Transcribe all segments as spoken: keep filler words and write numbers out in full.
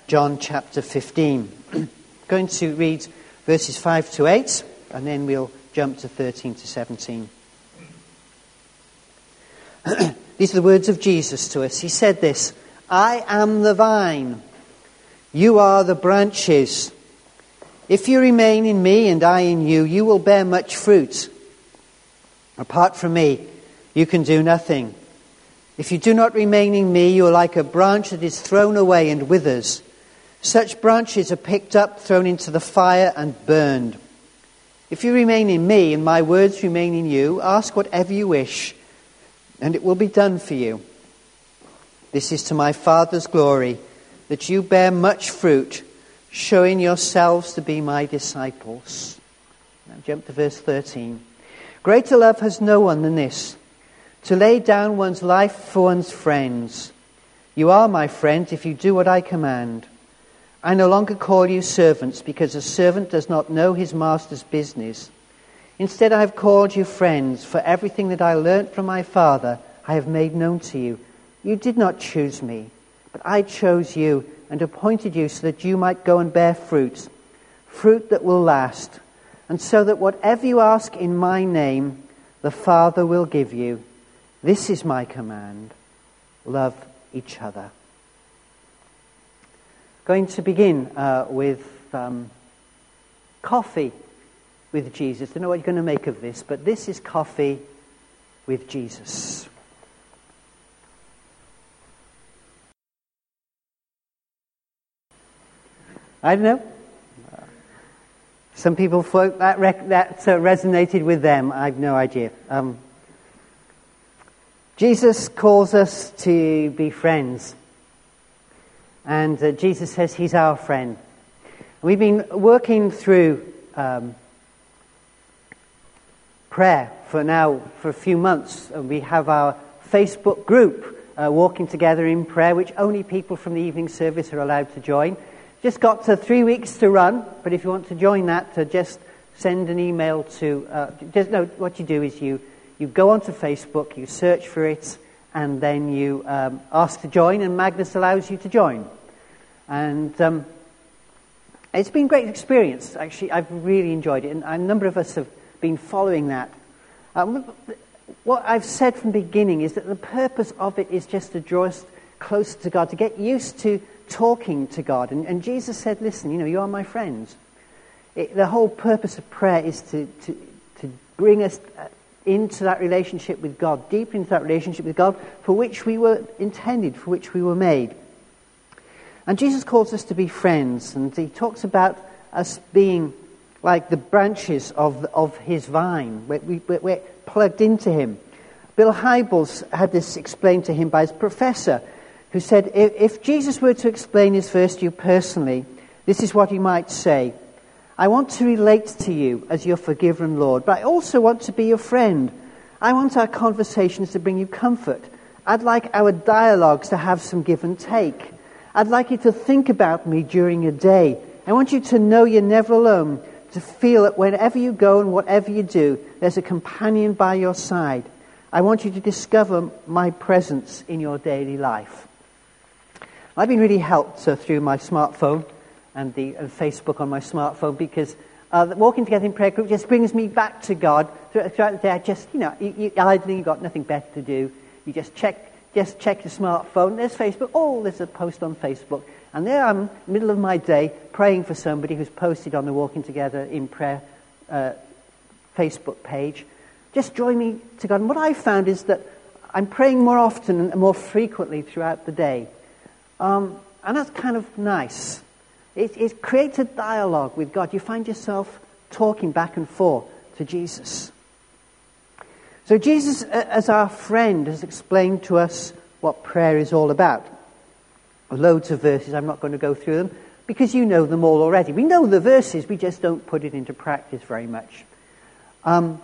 John chapter fifteen. I'm going to read verses five to eight, and then we'll jump to thirteen to seventeen. These are the words of Jesus to us. He said this, "I am the vine, you are the branches. If you remain in me and I in you, you will bear much fruit. Apart from me, you can do nothing. If you do not remain in me, you are like a branch that is thrown away and withers. Such branches are picked up, thrown into the fire, and burned. If you remain in me and my words remain in you, ask whatever you wish, and it will be done for you. This is to my Father's glory, that you bear much fruit, showing yourselves to be my disciples." Now jump to verse thirteen. "Greater love has no one than this, to lay down one's life for one's friends. You are my friends if you do what I command. I no longer call you servants, because a servant does not know his master's business. Instead, I have called you friends, for everything that I learnt from my Father I have made known to you. You did not choose me, but I chose you and appointed you so that you might go and bear fruit, fruit that will last, and so that whatever you ask in my name, the Father will give you. This is my command, love each other." Going to begin uh, with um, coffee with Jesus. I don't know what you're going to make of this, but this is coffee with Jesus. I don't know. Some people thought that, rec- that uh, resonated with them. I have no idea. Um, Jesus calls us to be friends. And uh, Jesus says he's our friend. We've been working through um, prayer for now, for a few months. And we have our Facebook group, uh, Walking Together in Prayer, which only people from the evening service are allowed to join. Just got to three weeks to run, but if you want to join that, uh, just send an email to... Uh, just, no, what you do is you... You go onto Facebook, you search for it, and then you um, ask to join, and Magnus allows you to join. And um, it's been a great experience, actually. I've really enjoyed it, and a number of us have been following that. Um, what I've said from the beginning is that the purpose of it is just to draw us closer to God, to get used to talking to God. And, and Jesus said, listen, you know, you are my friends. It, the whole purpose of prayer is to, to, to bring us... Uh, into that relationship with God, deep into that relationship with God for which we were intended, for which we were made. And Jesus calls us to be friends, and he talks about us being like the branches of of his vine. We're, we, we're plugged into him. Bill Hybels had this explained to him by his professor, who said, if, if Jesus were to explain his verse to you personally, this is what he might say. I want to relate to you as your forgiven Lord, but I also want to be your friend. I want our conversations to bring you comfort. I'd like our dialogues to have some give and take. I'd like you to think about me during your day. I want you to know you're never alone, to feel that wherever you go and whatever you do, there's a companion by your side. I want you to discover my presence in your daily life. I've been really helped uh, through my smartphone and the and Facebook on my smartphone, because uh, the Walking Together in Prayer group just brings me back to God throughout the day. I just, you know, you, you, idling, you've got nothing better to do. You just check, just check your smartphone. There's Facebook. Oh, there's a post on Facebook, and there I'm, middle of my day, praying for somebody who's posted on the Walking Together in Prayer uh, Facebook page. Just drawing me to God. And what I've found is that I'm praying more often and more frequently throughout the day, um, and that's kind of nice. It, it creates a dialogue with God. You find yourself talking back and forth to Jesus. So Jesus, as our friend, has explained to us what prayer is all about. Loads of verses. I'm not going to go through them because you know them all already. We know the verses, we just don't put it into practice very much. Um,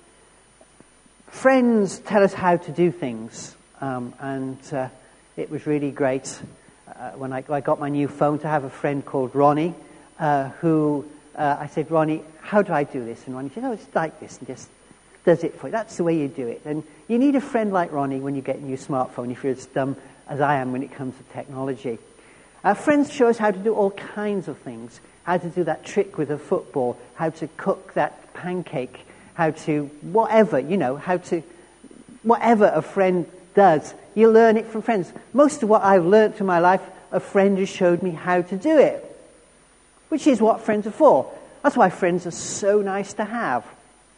friends tell us how to do things, um, and uh, it was really great. Uh, when I, I got my new phone, to have a friend called Ronnie, uh, who uh, I said, Ronnie, how do I do this? And Ronnie said, oh, it's like this, and just does it for you. That's the way you do it. And you need a friend like Ronnie when you get a new smartphone, if you're as dumb as I am when it comes to technology. Our friends show us how to do all kinds of things. How to do that trick with a football, how to cook that pancake, how to whatever, you know, how to, whatever a friend does, you learn it from friends. Most of what I've learned through my life, a friend has showed me how to do it, which is what friends are for. That's why friends are so nice to have.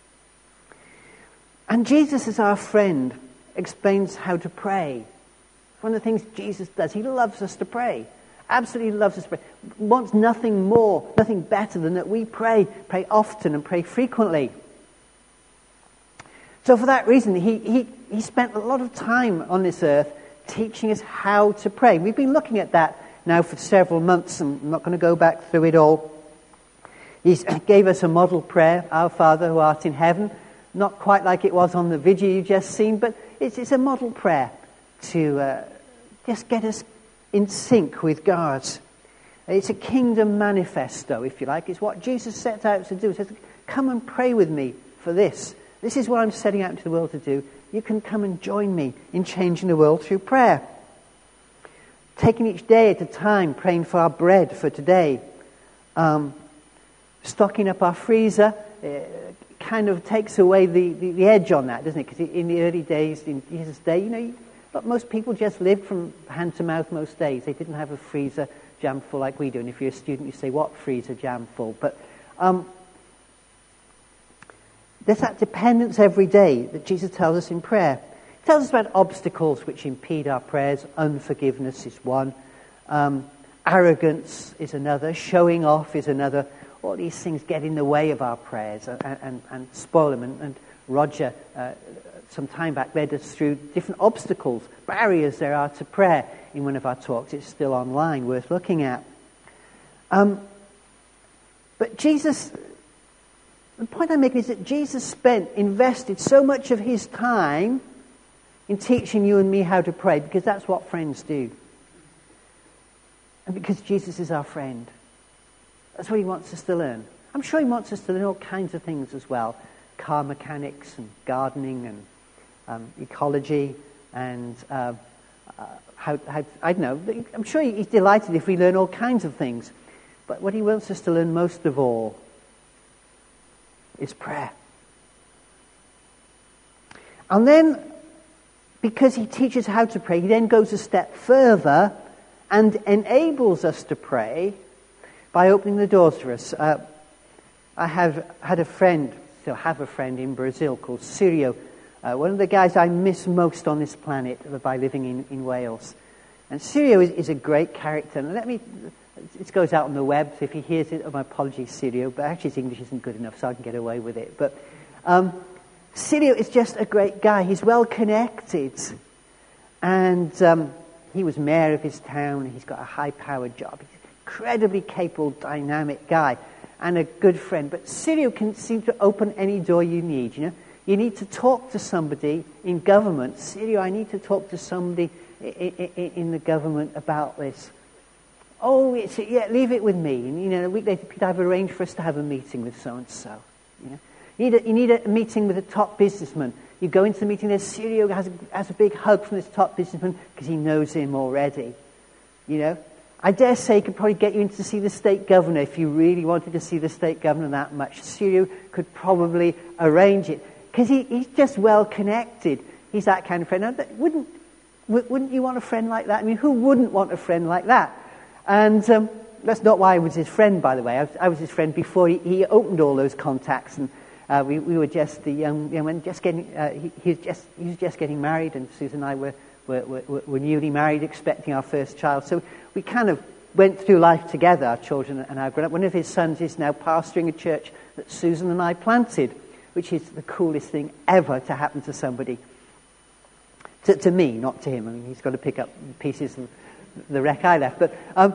And Jesus, as our friend, explains how to pray. One of the things Jesus does, he loves us to pray. Absolutely loves us to pray. Wants nothing more, nothing better than that we pray, pray often and pray frequently. So for that reason, he, he, he spent a lot of time on this earth teaching us how to pray. We've been looking at that now for several months, and I'm not going to go back through it all. He gave us a model prayer, Our Father who art in heaven. Not quite like it was on the video you've just seen, but it's, it's a model prayer to uh, just get us in sync with God. It's a kingdom manifesto, if you like. It's what Jesus set out to do. He says, come and pray with me for this. This is what I'm setting out into the world to do. You can come and join me in changing the world through prayer. Taking each day at a time, praying for our bread for today. Um, stocking up our freezer uh, kind of takes away the, the, the edge on that, doesn't it? Because in the early days, in Jesus' day, you know, you, but most people just lived from hand to mouth most days. They didn't have a freezer jam full like we do. And if you're a student, you say, what freezer jam full? But um, there's that dependence every day that Jesus tells us in prayer. He tells us about obstacles which impede our prayers. Unforgiveness is one. Um, arrogance is another. Showing off is another. All these things get in the way of our prayers and, and, and spoil them. And, and Roger, uh, some time back, led us through different obstacles, barriers there are to prayer in one of our talks. It's still online, worth looking at. Um, but Jesus, the point I'm making is that Jesus spent, invested so much of his time in teaching you and me how to pray, because that's what friends do. And because Jesus is our friend. That's what he wants us to learn. I'm sure he wants us to learn all kinds of things as well. Car mechanics and gardening and um, ecology and uh, uh, how, how, I don't know. I'm sure he's delighted if we learn all kinds of things. But what he wants us to learn most of all is prayer. And then, because he teaches how to pray, he then goes a step further and enables us to pray by opening the doors for us. Uh, I have had a friend, still have a friend in Brazil called Sirio, uh, one of the guys I miss most on this planet by living in, in Wales. And Sirio is, is a great character. And let me, it goes out on the web, so if he hears it, oh, my apologies, Sirio, but actually his English isn't good enough, so I can get away with it. But um, Sirio is just a great guy. He's well connected. And um, he was mayor of his town. He's got a high-powered job. He's incredibly capable, dynamic guy and a good friend. But Sirio can seem to open any door you need, you know. You need to talk to somebody in government. Sirio, I need to talk to somebody in, in, in the government about this. Oh, it's, yeah, leave it with me. And, you know, a week later, Peter, I've arranged for us to have a meeting with so-and-so. You know, you need a, you need a meeting with a top businessman. You go into the meeting, there's Sirio has a, has a big hug from this top businessman because he knows him already. You know, I dare say he could probably get you in to see the state governor if you really wanted to see the state governor that much. Sirio could probably arrange it because he, he's just well connected. He's that kind of friend. Now, that, wouldn't wouldn't you want a friend like that? I mean, who wouldn't want a friend like that? And um, that's not why I was his friend, by the way. I was, I was his friend before he, he opened all those contacts, and uh, we, we were just the young, young men, just getting. Uh, he, he was just he was just getting married, and Susan and I were were, were were newly married, expecting our first child. So we kind of went through life together, our children and our grown up. One of his sons is now pastoring a church that Susan and I planted, which is the coolest thing ever to happen to somebody. To, to me, not to him. I mean, he's got to pick up pieces of the wreck I left. But um,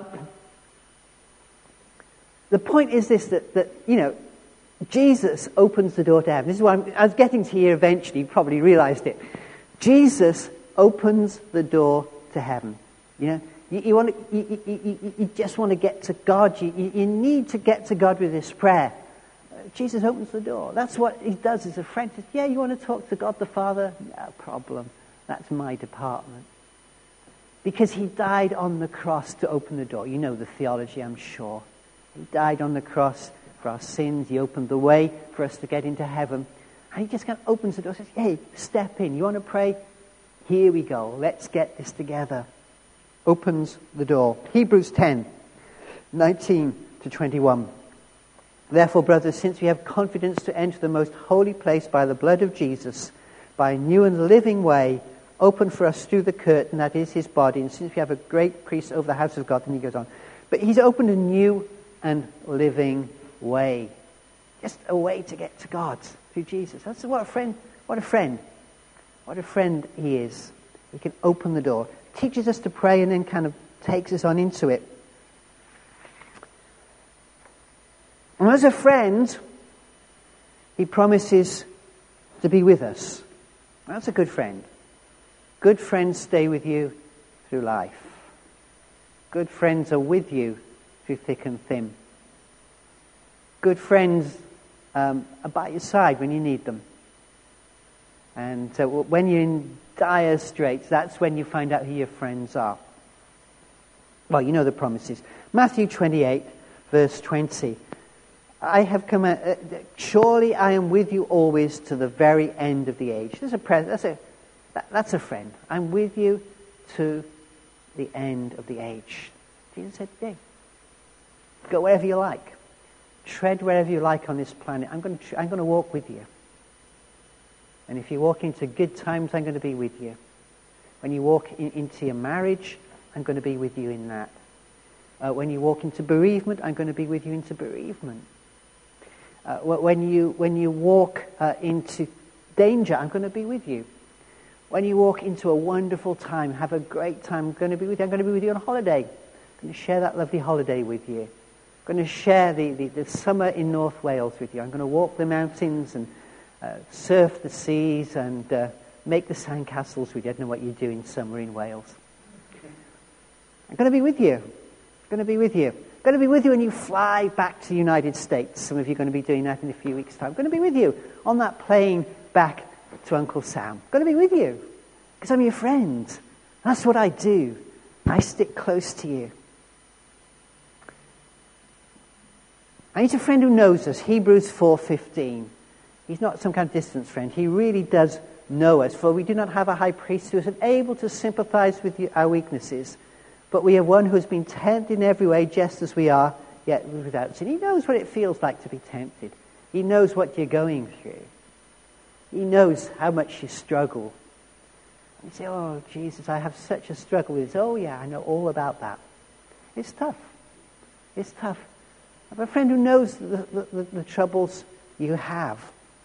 the point is this, that, that, you know, Jesus opens the door to heaven. This is what I'm, I was getting to here eventually. You probably realized it. Jesus opens the door to heaven. You know, you, you, want to, you, you, you, you just want to get to God. You, you, you need to get to God with this prayer. Uh, Jesus opens the door. That's what he does as a friend. He says, yeah, you want to talk to God the Father? No problem. That's my department. Because he died on the cross to open the door. You know the theology, I'm sure. He died on the cross for our sins. He opened the way for us to get into heaven. And he just kind of opens the door and says, hey, step in. You want to pray? Here we go. Let's get this together. Opens the door. Hebrews ten, nineteen to twenty-one. Therefore, brothers, since we have confidence to enter the most holy place by the blood of Jesus, by a new and living way, open for us through the curtain, that is his body, and since we have a great priest over the house of God, and he goes on. But he's opened a new and living way. Just a way to get to God through Jesus. That's what a friend, what a friend. What a friend he is. He can open the door. Teaches us to pray and then kind of takes us on into it. And as a friend, he promises to be with us. That's a good friend. Good friends stay with you through life. Good friends are with you through thick and thin. Good friends um, are by your side when you need them. And uh, when you're in dire straits, that's when you find out who your friends are. Well, you know the promises. Matthew twenty-eight, verse twenty. I have come. Uh, surely I am with you always to the very end of the age. That's a pre- that's a that, that's a friend. I'm with you to the end of the age. Jesus said, "Yeah, go wherever you like, tread wherever you like on this planet. I'm going to I'm going to walk with you. And if you walk into good times, I'm going to be with you. When you walk in, into your marriage, I'm going to be with you in that. Uh, when you walk into bereavement, I'm going to be with you into bereavement. Uh, when you when you walk uh, into danger, I'm going to be with you. When you walk into a wonderful time, have a great time, I'm going to be with you. I'm going to be with you on holiday. I'm going to share that lovely holiday with you. I'm going to share the, the, the summer in North Wales with you. I'm going to walk the mountains and uh, surf the seas and uh, make the sandcastles with you. I don't know what you do in summer in Wales. I'm going to be with you. I'm going to be with you. I'm going to be with you when you fly back to the United States. Some of you are going to be doing that in a few weeks' time. I'm going to be with you on that plane back to Uncle Sam. I'm going to be with you because I'm your friend. That's what I do. I stick close to you. I need a friend who knows us. Hebrews four fifteen. He's not some kind of distant friend. He really does know us. For we do not have a high priest who is unable to sympathize with you, our weaknesses, but we have one who has been tempted in every way, just as we are, yet without sin. He knows what it feels like to be tempted. He knows what you're going through. He knows how much you struggle. You say, oh, Jesus, I have such a struggle with this. Oh, yeah, I know all about that. It's tough. It's tough. I have a friend who knows the, the, the, the troubles you have.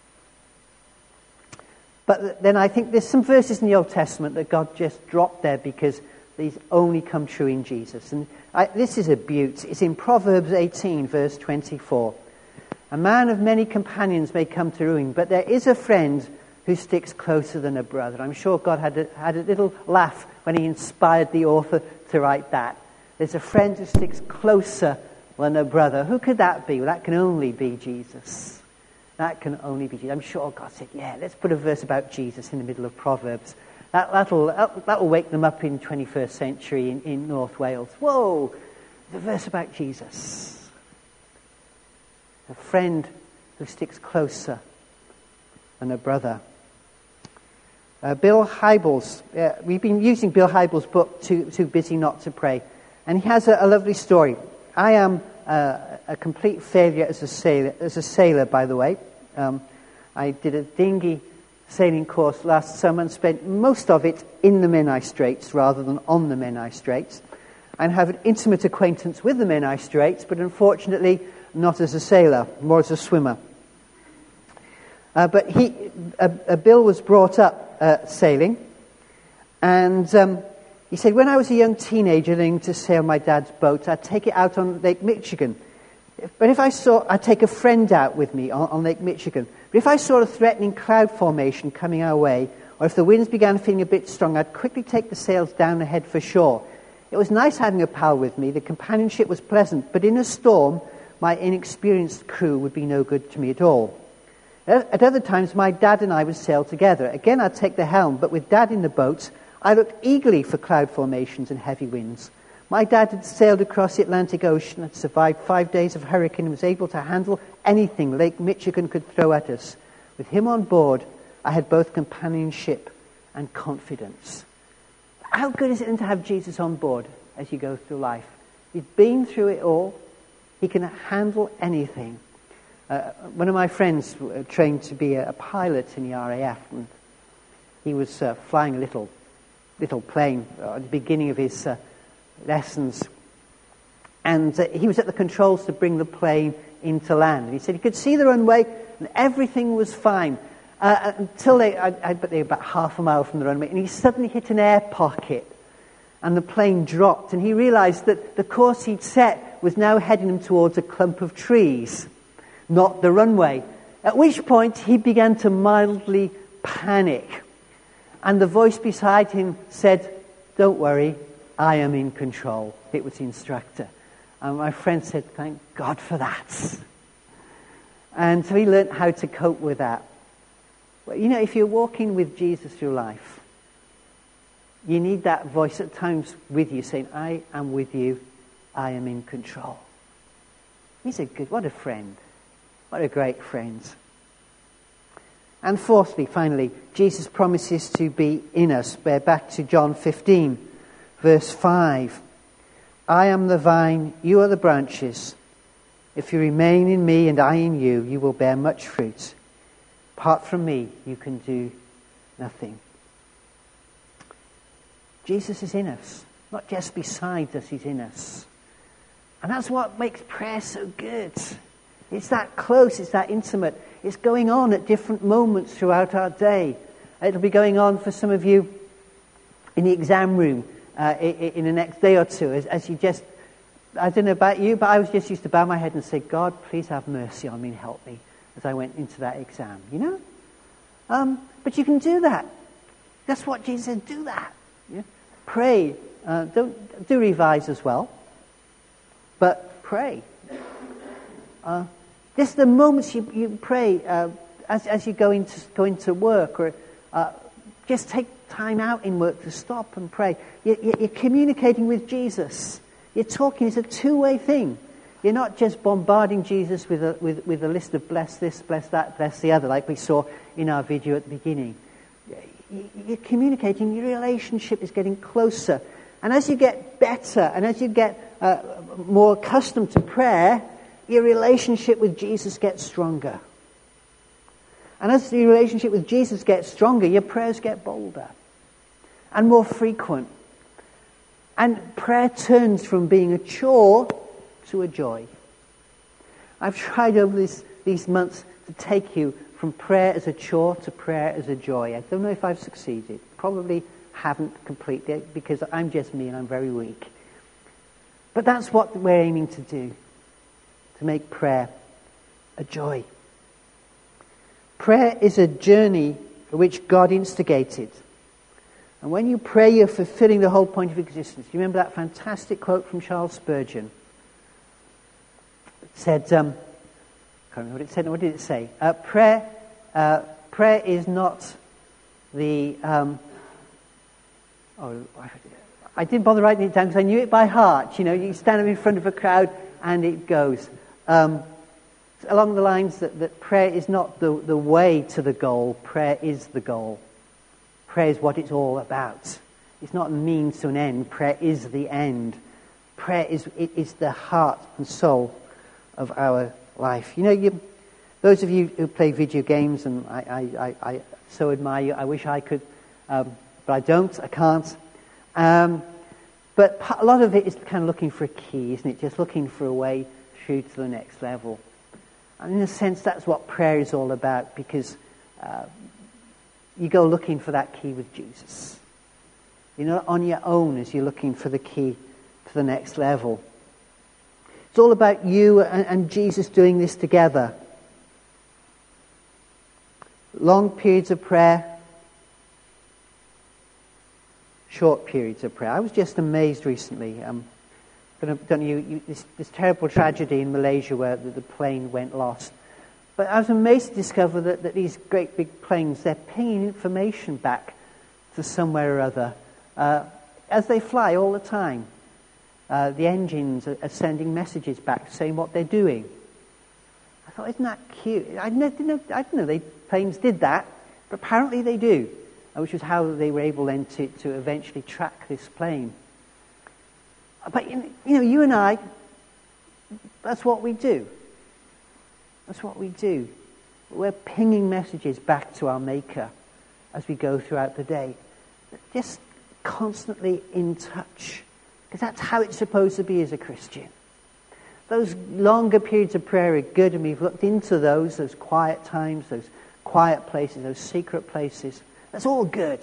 But then I think there's some verses in the Old Testament that God just dropped there because these only come true in Jesus. And I, this is a beaut. It's in Proverbs eighteen, verse twenty-four. A man of many companions may come to ruin, but there is a friend who sticks closer than a brother. I'm sure God had a, had a little laugh when he inspired the author to write that. There's a friend who sticks closer than a brother. Who could that be? Well, that can only be Jesus. That can only be Jesus. I'm sure God said, yeah, let's put a verse about Jesus in the middle of Proverbs. That, that'll, that'll wake them up in twenty-first century in, in North Wales. Whoa, the verse about Jesus. A friend who sticks closer than a brother. Uh, Bill Hybels, uh, we've been using Bill Hybels' book, Too, Too Busy Not to Pray. And he has a, a lovely story. I am uh, a complete failure as a sailor, as a sailor, by the way. Um, I did a dinghy sailing course last summer and spent most of it in the Menai Straits rather than on the Menai Straits. I have an intimate acquaintance with the Menai Straits, but unfortunately not as a sailor, more as a swimmer. Uh, but he, uh, uh, Bill was brought up uh, sailing, and um, he said, when I was a young teenager learning to sail my dad's boat, I'd take it out on Lake Michigan. But if I saw, I'd take a friend out with me on, on Lake Michigan. But if I saw a threatening cloud formation coming our way, or if the winds began feeling a bit strong, I'd quickly take the sails down ahead for shore. It was nice having a pal with me. The companionship was pleasant, but in a storm, my inexperienced crew would be no good to me at all. At other times, my dad and I would sail together. Again, I'd take the helm, but with Dad in the boat, I looked eagerly for cloud formations and heavy winds. My dad had sailed across the Atlantic Ocean, had survived five days of hurricane, and was able to handle anything Lake Michigan could throw at us. With him on board, I had both companionship and confidence. How good is it then to have Jesus on board as you go through life? He's been through it all. He can handle anything. Uh, one of my friends trained to be a, a pilot in the R A F, and he was uh, flying a little little plane at the beginning of his uh, lessons, and uh, he was at the controls to bring the plane into land. And he said he could see the runway and everything was fine uh, until they, I, I bet they were about half a mile from the runway, and he suddenly hit an air pocket, and the plane dropped, and he realised that the course he'd set was now heading him towards a clump of trees, not the runway. At which point he began to mildly panic. And the voice beside him said, "Don't worry, I am in control." It was the instructor. And my friend said, "Thank God for that." And so he learned how to cope with that. Well, you know, if you're walking with Jesus through life, you need that voice at times with you saying, "I am with you, I am in control." He's a good, what a friend. What a great friend. And fourthly, finally, Jesus promises to be in us. We're back to John fifteen, verse five. "I am the vine, you are the branches. If you remain in me and I in you, you will bear much fruit. Apart from me, you can do nothing." Jesus is in us. Not just beside us, he's in us. And that's what makes prayer so good. It's that close, it's that intimate. It's going on at different moments throughout our day. It'll be going on for some of you in the exam room uh, in the next day or two, as, as you just, I don't know about you, but I was just used to bow my head and say, "God, please have mercy on me and help me," as I went into that exam, you know? Um, but you can do that. That's what Jesus said, do that. Yeah? Pray. Uh, don't do revise as well, but pray. Uh, Just the moments you, you pray uh, as, as you go into, go into work, or uh, just take time out in work to stop and pray. You, you, you're communicating with Jesus. You're talking. It's a two-way thing. You're not just bombarding Jesus with a, with, with a list of bless this, bless that, bless the other, like we saw in our video at the beginning. You're communicating. Your relationship is getting closer. And as you get better and as you get uh, more accustomed to prayer, your relationship with Jesus gets stronger. And as your relationship with Jesus gets stronger, your prayers get bolder and more frequent. And prayer turns from being a chore to a joy. I've tried over this, these months to take you from prayer as a chore to prayer as a joy. I don't know if I've succeeded. Probably haven't completely, because I'm just me and I'm very weak. But that's what we're aiming to do. To make prayer a joy. Prayer is a journey which God instigated. And when you pray, you're fulfilling the whole point of existence. You remember that fantastic quote from Charles Spurgeon? It said, um, I can't remember what it said. What did it say? Uh, prayer, uh, prayer is not the... Um, oh, I didn't bother writing it down because I knew it by heart. You know, you stand up in front of a crowd and it goes. Um, along the lines that, that prayer is not the, the way to the goal, prayer is the goal. Prayer is what it's all about. It's not a means to an end, prayer is the end. Prayer is it is the heart and soul of our life. You know, you, those of you who play video games, and I, I, I, I so admire you, I wish I could, um, but I don't, I can't. Um, but a lot of it is kind of looking for a key, isn't it? Just looking for a way through to the next level. And in a sense, that's what prayer is all about, because uh, you go looking for that key with Jesus. You're not on your own as you're looking for the key to the next level. It's all about you and, and Jesus doing this together. Long periods of prayer, short periods of prayer. I was just amazed recently. Um, don't, don't you, you this, this terrible tragedy in Malaysia where the, the plane went lost. But I was amazed to discover that, that these great big planes, they're pinging information back to somewhere or other Uh, as they fly all the time, uh, the engines are, are sending messages back saying what they're doing. I thought, isn't that cute? I didn't know, I didn't know they, planes did that, but apparently they do, which was how they were able then to, to eventually track this plane. But, you know, you and I, that's what we do. That's what we do. We're pinging messages back to our Maker as we go throughout the day. Just constantly in touch. Because that's how it's supposed to be as a Christian. Those longer periods of prayer are good, and we've looked into those, those quiet times, those quiet places, those secret places. That's all good.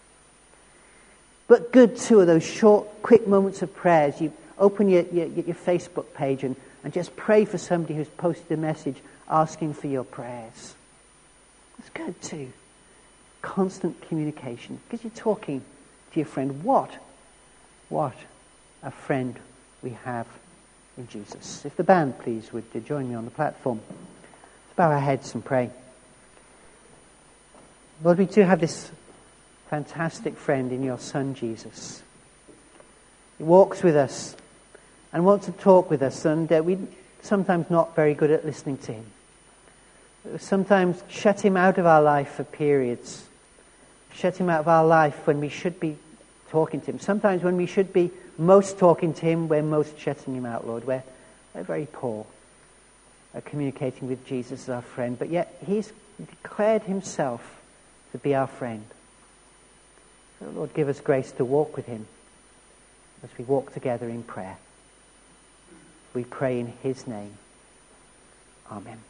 But good too are those short, quick moments of prayers. You open your, your, your Facebook page and, and just pray for somebody who's posted a message asking for your prayers. It's good too. Constant communication. Because you're talking to your friend. What? What a friend we have in Jesus. If the band, please, would join me on the platform. Let's bow our heads and pray. Lord, we do have this fantastic friend in your Son, Jesus. He walks with us and wants to talk with us, and uh, we're sometimes not very good at listening to him. Sometimes shut him out of our life for periods. Shut him out of our life when we should be talking to him. Sometimes when we should be most talking to him, we're most shutting him out, Lord. We're, we're very poor at communicating with Jesus as our friend, but yet he's declared himself to be our friend. So, Lord, give us grace to walk with him as we walk together in prayer. We pray in his name. Amen.